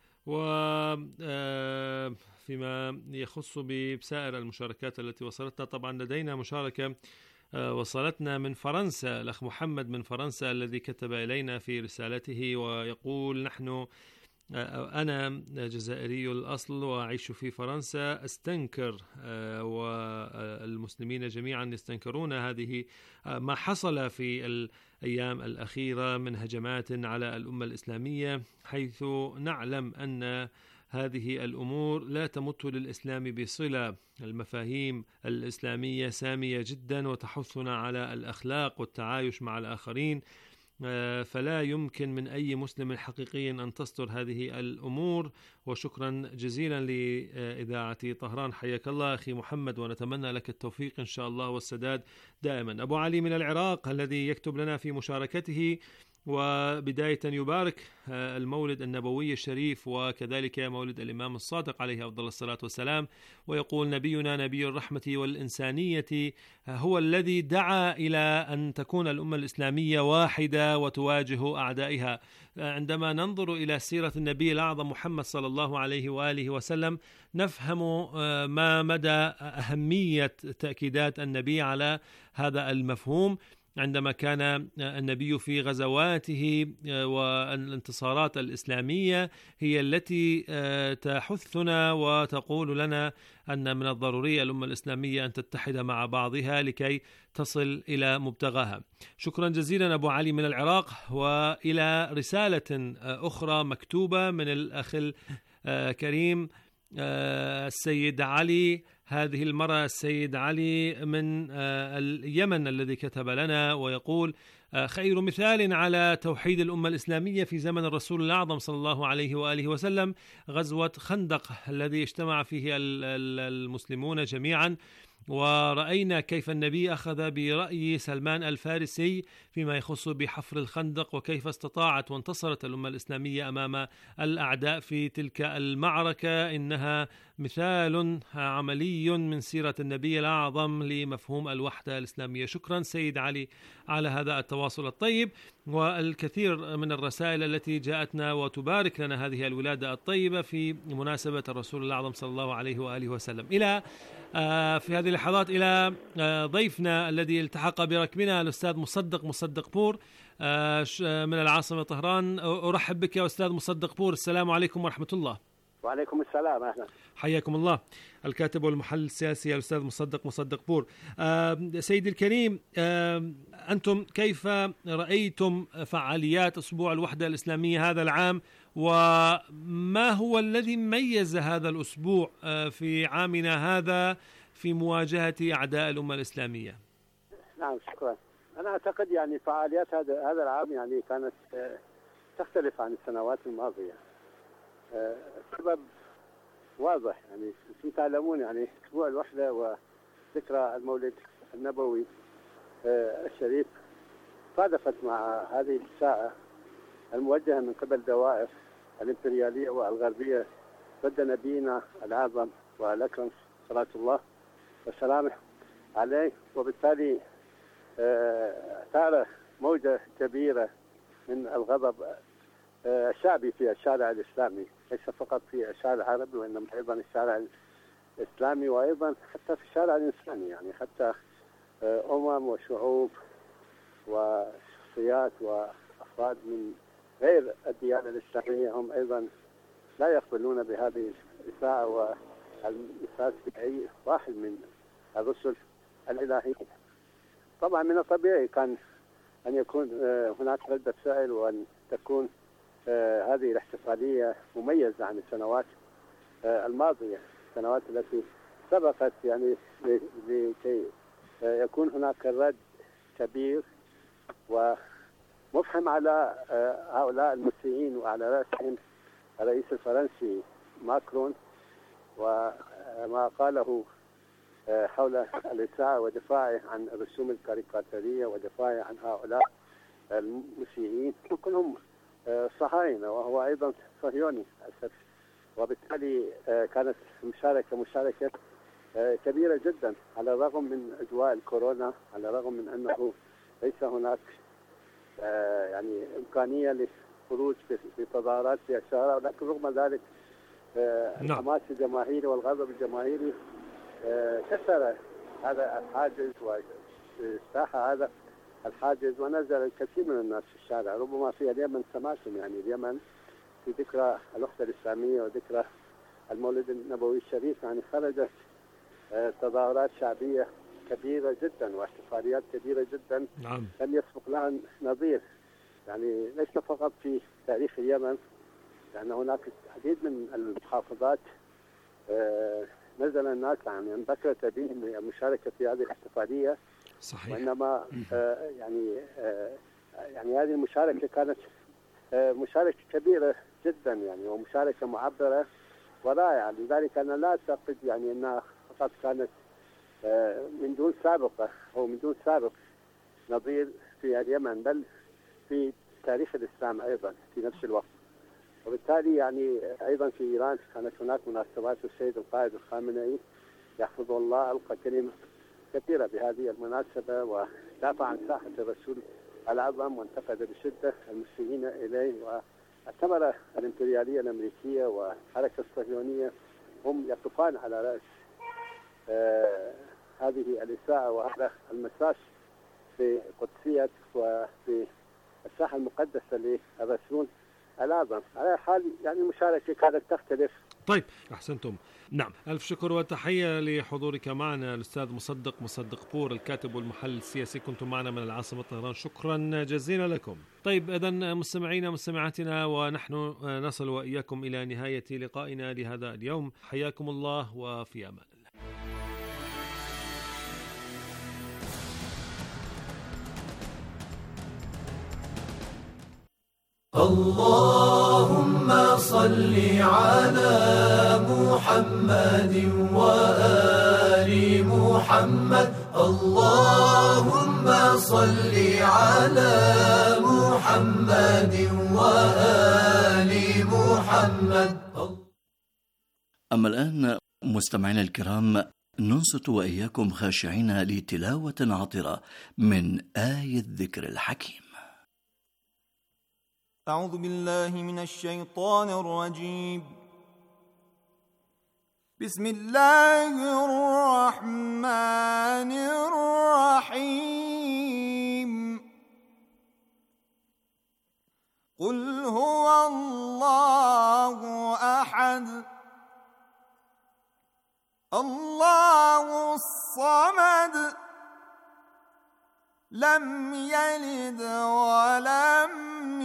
وفيما يخص بسائر المشاركات التي وصلتنا، طبعا لدينا مشاركة وصلتنا من فرنسا، الأخ محمد من فرنسا الذي كتب إلينا في رسالته ويقول: أنا جزائري الأصل وأعيش في فرنسا، أستنكر والمسلمين جميعا يستنكرون هذه ما حصل في الأيام الأخيرة من هجمات على الأمة الإسلامية، حيث نعلم أن هذه الأمور لا تمت للإسلام بصلة. المفاهيم الإسلامية سامية جدا وتحثنا على الأخلاق والتعايش مع الآخرين، فلا يمكن من أي مسلم حقيقي أن تصدر هذه الأمور. وشكرا جزيلا لإذاعة طهران. حياك الله أخي محمد، ونتمنى لك التوفيق إن شاء الله والسداد دائما. أبو علي من العراق الذي يكتب لنا في مشاركته وبداية يبارك المولد النبوي الشريف وكذلك مولد الإمام الصادق عليه أفضل الصلاة والسلام، ويقول: نبينا نبي الرحمة والإنسانية هو الذي دعا إلى أن تكون الأمة الإسلامية واحدة وتواجه أعدائها. عندما ننظر إلى سيرة النبي الأعظم محمد صلى الله عليه وآله وسلم نفهم ما مدى أهمية تأكيدات النبي على هذا المفهوم. عندما كان النبي في غزواته والانتصارات الإسلامية هي التي تحثنا وتقول لنا أن من الضروري الأمة الإسلامية أن تتحد مع بعضها لكي تصل إلى مبتغاها. شكرا جزيلا أبو علي من العراق. وإلى رسالة أخرى مكتوبة من الأخ الكريم السيد علي، هذه المرة السيد علي من اليمن الذي كتب لنا ويقول: خير مثال على توحيد الأمة الإسلامية في زمن الرسول الأعظم صلى الله عليه وآله وسلم غزوة خندق الذي اجتمع فيه المسلمون جميعا، ورأينا كيف النبي أخذ برأي سلمان الفارسي فيما يخص بحفر الخندق، وكيف استطاعت وانتصرت الأمة الإسلامية أمام الأعداء في تلك المعركة. إنها مثال عملي من سيرة النبي الأعظم لمفهوم الوحدة الإسلامية. شكرا سيد علي على هذا التواصل الطيب والكثير من الرسائل التي جاءتنا وتبارك لنا هذه الولادة الطيبة في مناسبة الرسول الأعظم صلى الله عليه وآله وسلم. إلى في هذه اللحظات إلى ضيفنا الذي التحق بركبنا الأستاذ مصدق بور من العاصمة طهران. أرحب بك يا أستاذ مصدق بور. السلام عليكم ورحمة الله. وعليكم السلام، أهلا. حياكم الله. الكاتب والمحلل السياسي الأستاذ مصدق بور. سيدي الكريم، أنتم كيف رأيتم فعاليات أسبوع الوحدة الإسلامية هذا العام، وما هو الذي ميز هذا الأسبوع في عامنا هذا في مواجهة أعداء الأمة الإسلامية؟ نعم، شكرا. أنا أعتقد يعني فعاليات هذا العام يعني كانت تختلف عن السنوات الماضية. السبب واضح، يعني أنتم تعلمون يعني أسبوع الوحدة وذكرى المولد النبوي الشريف صادفت مع هذه الساعة الموجهة من قبل دوائر الإمبريالية والغربية ضد نبينا الأعظم والأكرم صلاة الله وسلامه عليه، وبالتالي ثار موجة كبيرة من الغضب الشعبي في الشارع الإسلامي، ليس فقط في الشارع العربي وإنما أيضا الشارع الإسلامي، وأيضا حتى في الشارع الإنساني، يعني حتى وشعوب وشخصيات وأفراد من غير الديانة الإسلامية هم أيضا لا يقبلون بهذه الإساءة والمساس بأي واحد من الرسل الإلهيين. طبعا من الطبيعي كان أن يكون هناك ردة فعل وأن تكون هذه الاحتفالية مميزة عن السنوات الماضية، السنوات التي سبقت، يعني لكي يكون هناك رد كبير ومفحم على هؤلاء المسيئين، وعلى رأسهم الرئيس الفرنسي ماكرون وما قاله حول الإساءة ودفاعه عن الرسوم الكاريكاتيرية ودفاعه عن هؤلاء المسيئين، كلهم صهاينة وهو أيضا صهيوني للأسف. وبالتالي كانت مشاركة كبيرة جدا على الرغم من أجواء الكورونا، على الرغم من أنه ليس هناك يعني إمكانية للخروج في تظاهرات في الشارع، ولكن رغم ذلك الحماس الجماهيري والغضب الجماهيري كسر هذا الحاجز واستاح هذا الحاجز، ونزل الكثير من الناس في الشارع. ربما في اليمن سمعتم، يعني اليمن في ذكرى الوحدة الإسلامية وذكرى المولد النبوي الشريف يعني خرجت تظاهرات شعبية كبيرة جدا واحتفاليات كبيرة جدا لم يسبق لها نظير، يعني ليس فقط في تاريخ اليمن، لأن هناك العديد من المحافظات نزل الناس يعني انبكرت بهم المشاركة في هذه الاحتفالية. صحيح. وإنما يعني هذه المشاركة كانت مشاركة كبيرة جدا، يعني ومشاركة معبرة ورائعة، لذلك أنا لا أعتقد يعني أنها فقط كانت من دون سابقة أو من دون سابق نظير في اليمن، بل في تاريخ الإسلام أيضا في نفس الوقت. وبالتالي يعني أيضا في إيران كانت هناك مناسبات، السيد القائد الخامنئي يحفظه الله ألقى كلمة كثيرة بهذه المناسبة ودافع عن ساحة الرسول الأعظم وانتقد بشدة المسيئين إليه، واعتبر الإمبريالية الأمريكية والحركة الصهيونية هم يقفان على رأس هذه الإساءة وهذا المساس في قدسية وفي الساحة المقدسة للرسول الأعظم. على حال يعني المشاركة كانت تختلف طيب أحسنتم. نعم، ألف شكر وتحية لحضورك معنا الأستاذ مصدق بور، الكاتب والمحلل السياسي. كنتم معنا من العاصمة طهران، شكرا جزيلا لكم. طيب إذن مستمعينا مستمعاتنا، ونحن نصل وإياكم إلى نهاية لقائنا لهذا اليوم. حياكم الله وفي أمان الله. اللهم صل على محمد وآل محمد. اللهم صل على محمد وآل محمد. أما الآن مستمعينا الكرام، ننصت وإياكم خاشعين لتلاوة عطرة من آية الذكر الحكيم. أعوذ بالله من الشيطان الرجيم. بسم الله الرحمن الرحيم. قل هو الله أحد الله الصمد لم يلد ولم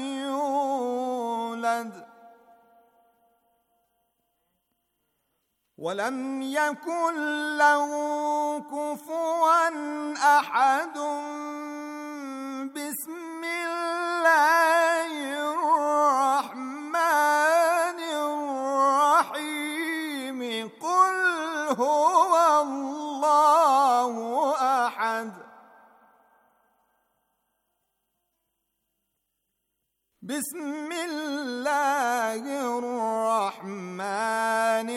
يولد ولم يكن له كفوا أحد. بسم الله الرحمن الرحيم. قل هو الله أحد بسم الله الرحمن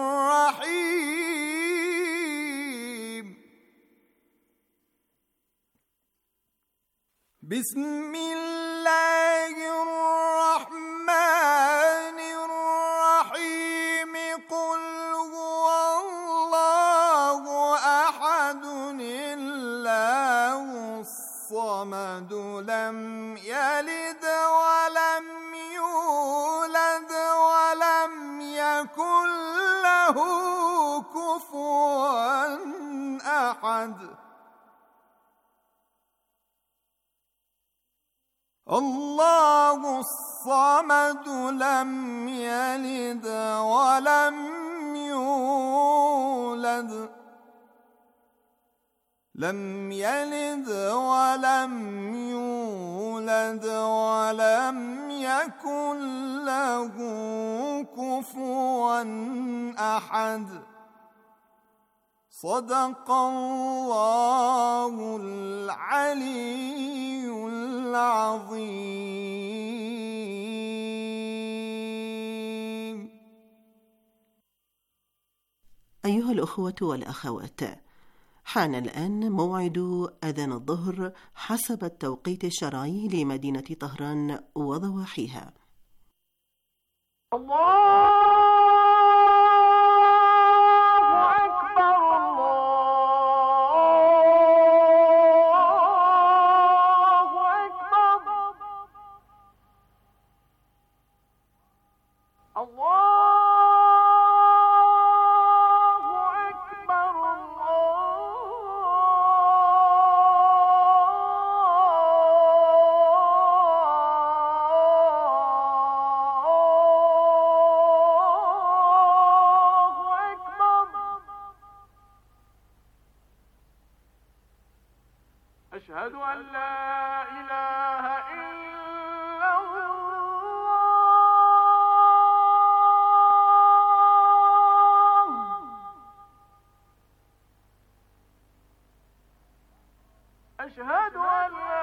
الرحيم. بسم الله الرحمن الرحيم. قل هو الله أحد الله الصمد لم يلد ولم يولد ولم يكن له كفوا أحد. الله الصمد لم يلد ولم يولد لم يلد ولم يولد ولم يكن له كفوا أحد. صدق الله العلي العظيم. أيها الأخوة والأخوات، حان الآن موعد أذان الظهر حسب التوقيت الشرعي لمدينة طهران وضواحيها. أشهد أن لا إله إلا الله. أشهد أن لا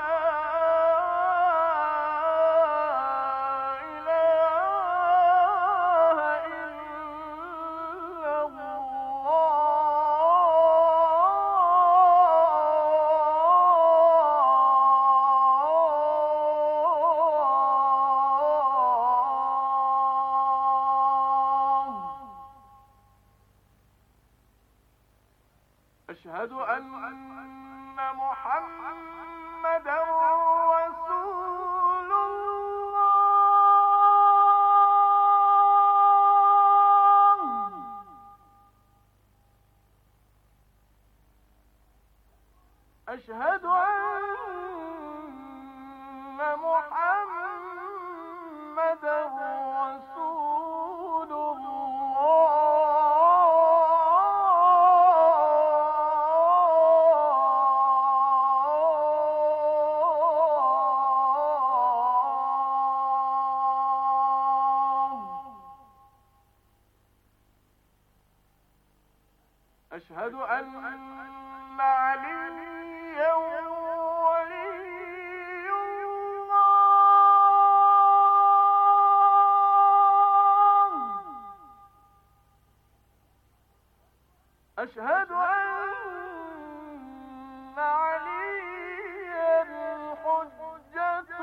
أشهد أن محمدا رسول الله. أشهد أن محمدا رسول أشهد أن عليا ولي الله أشهد أن عليا حجة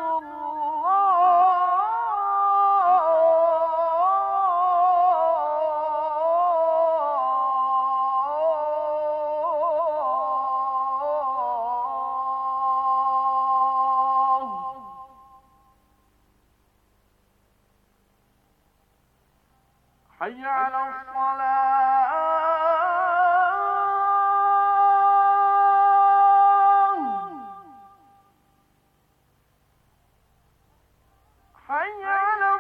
حي على الصلاة حي على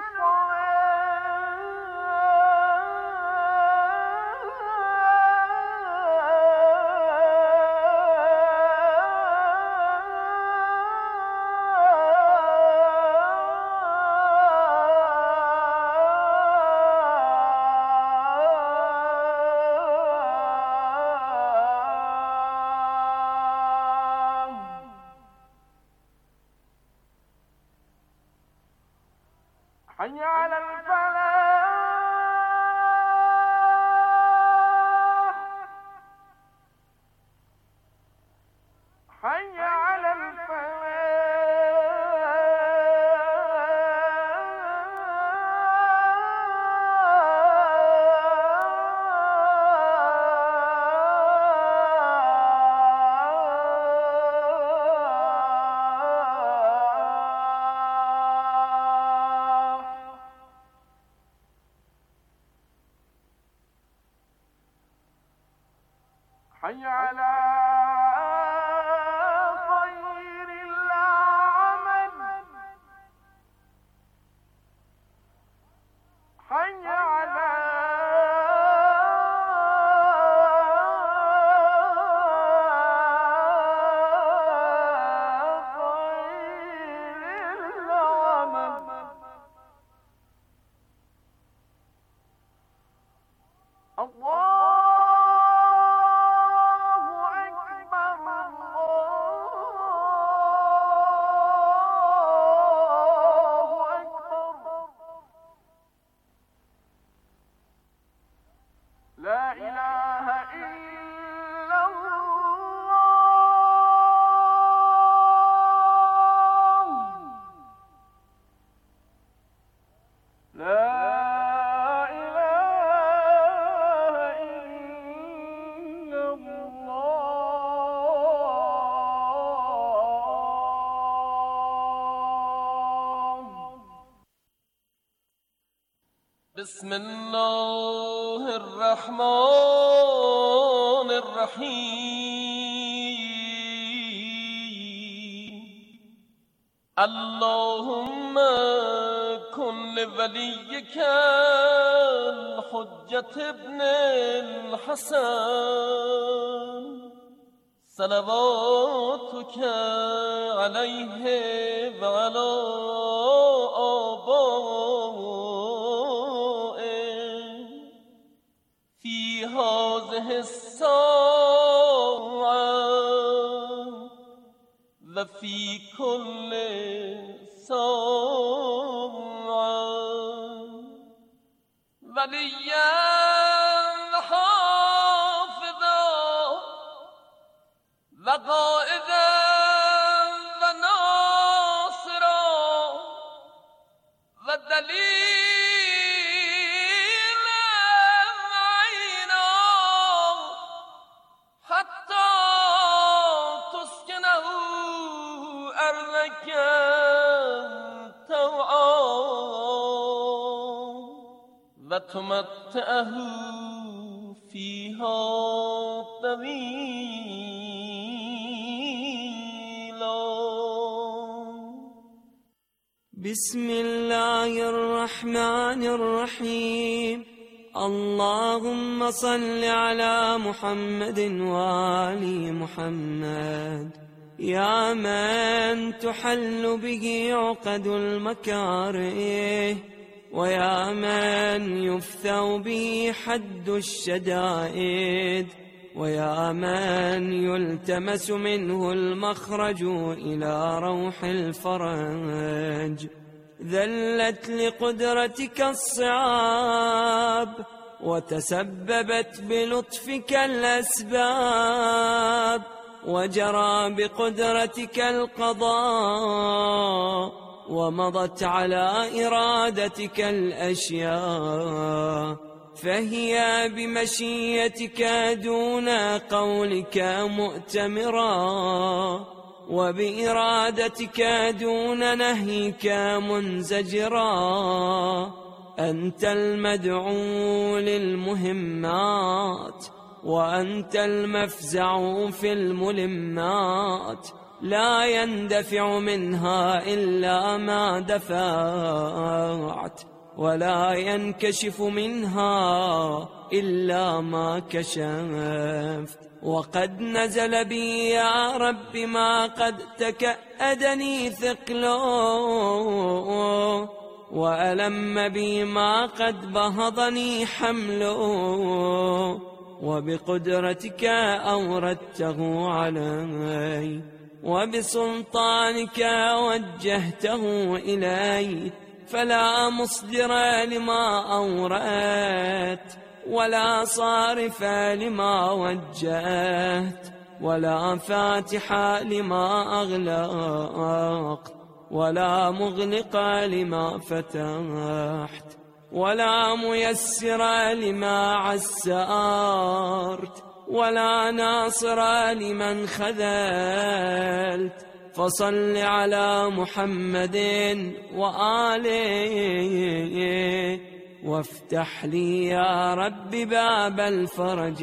حي على الفلاح حي على حي على خير العمل حي على خير العمل الله لا إله إلا الله لا إله إلا الله بسم الله الرحمن الرحيم اللهم كن لوليك الحجة ابن الحسن صلواتك عليه وعلى آبائه في هذه الساعة وفي كل ساعة وليا وحافظا وقائدا وناصرا ودليلا عينا حتى تسكنه أرضك طوعا وتمتعه فيها طويلا بسم الله الرحمن الرحيم. اللهم صل على محمد وآل محمد. يا من تحل به عقد المكاره، ويا من يفثو به حد الشدائد، ويا من يلتمس منه المخرج إلى روح الفرج. ذلت لقدرتك الصعاب، وتسببت بلطفك الأسباب، وجرى بقدرتك القضاء، ومضت على إرادتك الأشياء، فهي بمشيتك دون قولك مؤتمرا، وبإرادتك دون نهيك منزجرا. أنت المدعو للمهمات، وأنت المفزع في الملمات، لا يندفع منها إلا ما دفعت، ولا ينكشف منها إلا ما كشفت. وقد نزل بي يا رب ما قد تكأدني ثقله، وألم بي ما قد بهضني حمله، وبقدرتك أوردته علي، وبسلطانك وجهته إلي، فلا مصدر لما أوردت، ولا صارف لما وجهت، ولا فاتح لما أغلقت، ولا مغلق لما فتحت، ولا ميسر لما عسرت، ولا ناصر لمن خذلت. فصل على محمد وآله، وافتح لي يا رب باب الفرج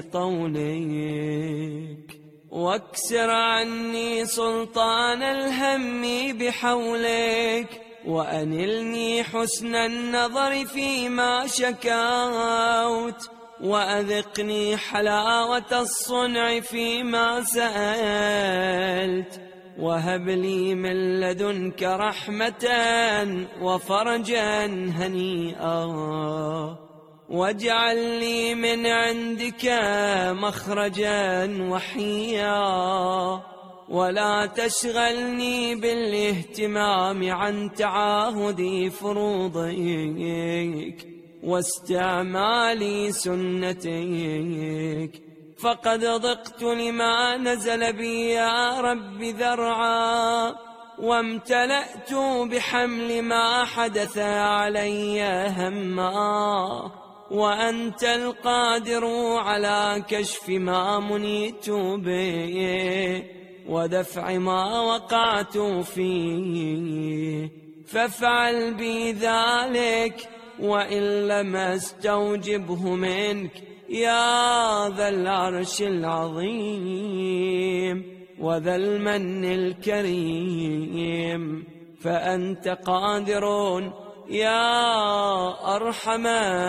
بطولك، واكسر عني سلطان الهم بحولك، وأنلني حسن النظر فيما شكوت، وأذقني حلاوة الصنع فيما سألت، وهب لي من لدنك رحمة وفرجا هنيئا، واجعل لي من عندك مخرجا وحيا، ولا تشغلني بالاهتمام عن تعاهد فروضك واستعمال سنتك، فقد ضقت لما نزل بي يا رب ذرعا، وامتلأت بحمل ما حدث علي هما، وأنت القادر على كشف ما منيت به، ودفع ما وقعت فيه، فافعل بي ذلك، وإن لم استوجبه منك يا ذا العرش العظيم وذا المن الكريم، فأنت قادر يا أرحم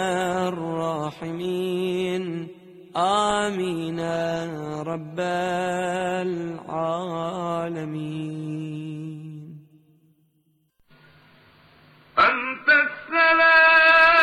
الراحمين. آمين رب العالمين. أنت السلام